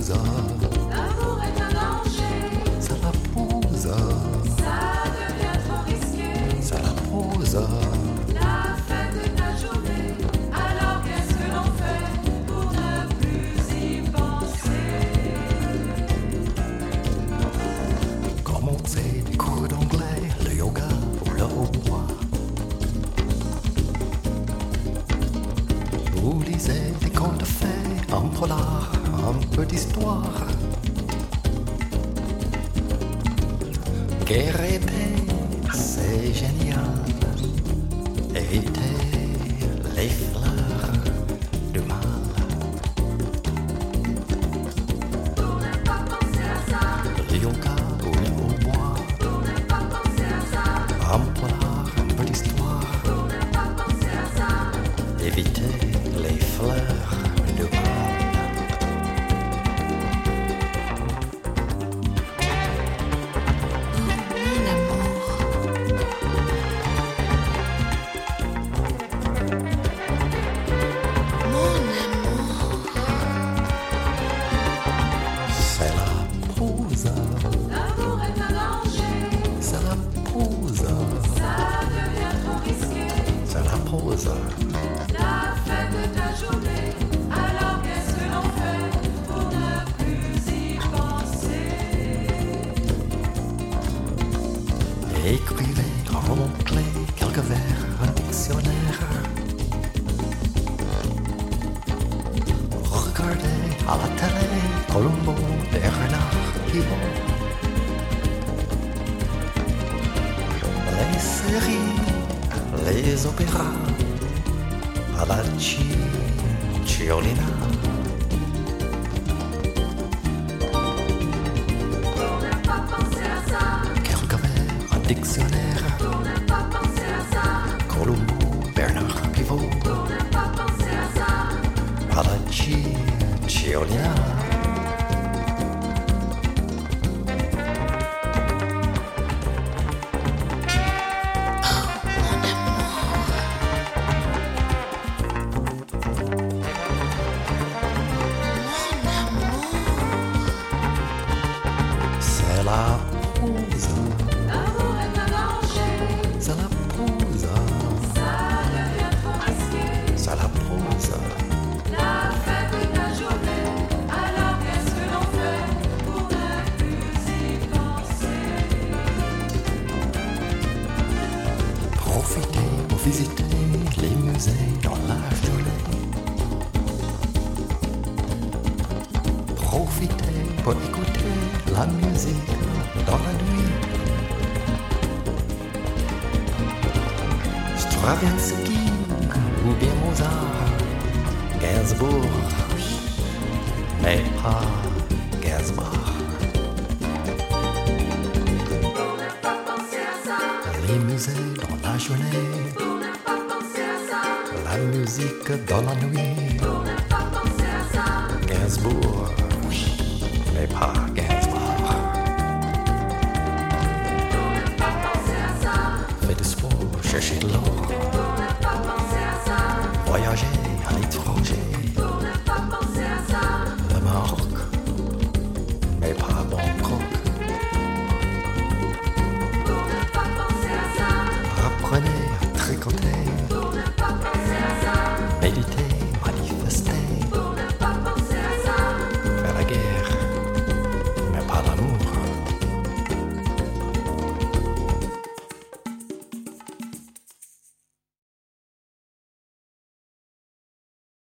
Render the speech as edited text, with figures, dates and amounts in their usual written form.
prosa, L'amour est un danger, c'est la prosa, ça devient trop risqué. c'est la prosa. La fête est ta journée, alors qu'est-ce que l'on fait pour ne plus y penser? Commencez des cours d'anglais, le yoga ou le hautbois. Vous lisez des contes de fées, un polar, un peu d'histoire. Guerre et paix, c'est génial. Évitez les fleurs du mal. Pour ne pas penser à ça, Le yoga ou le hautbois, pour ne pas penser à ça, un polar, un peu d'histoire. pour ne pas penser à ça. Évitez les fleurs du mal. C'est la prosa, L'amour est un danger, c'est la prosa, ça devient trop risqué. c'est la prosa. La fête est ta journée, alors qu'est-ce que l'on fait pour ne plus y penser? Écrivez en mots-clés quelques vers, un dictionnaire. Regardez à la télé Colombo, des renards qui vont. Les séries, les opéras, à la Ciolina. Pour ne pas penser à ça, Quelques vers, un dictionnaire. pour ne pas penser à ça, Colombo, Bernard Pivot, pour ne pas penser à ça. à la Ciolina. C'est la prosa, L'amour est un danger, c'est la prosa, ça devient trop risqué. c'est la prosa. La fête est ta journée, alors qu'est-ce que l'on fait pour ne plus y penser? Profitez pour visiter les musées dans la journée. Profitez pour écouter la musique dans la nuit. Stravinsky ou bien Mozart, Gainsbourg, mais pas Gainsbourg. Pour ne pas penser à ça, Les musées dans la journée, pour ne pas penser à ça, la musique dans la nuit. pour ne pas penser à ça. Gainsbourg,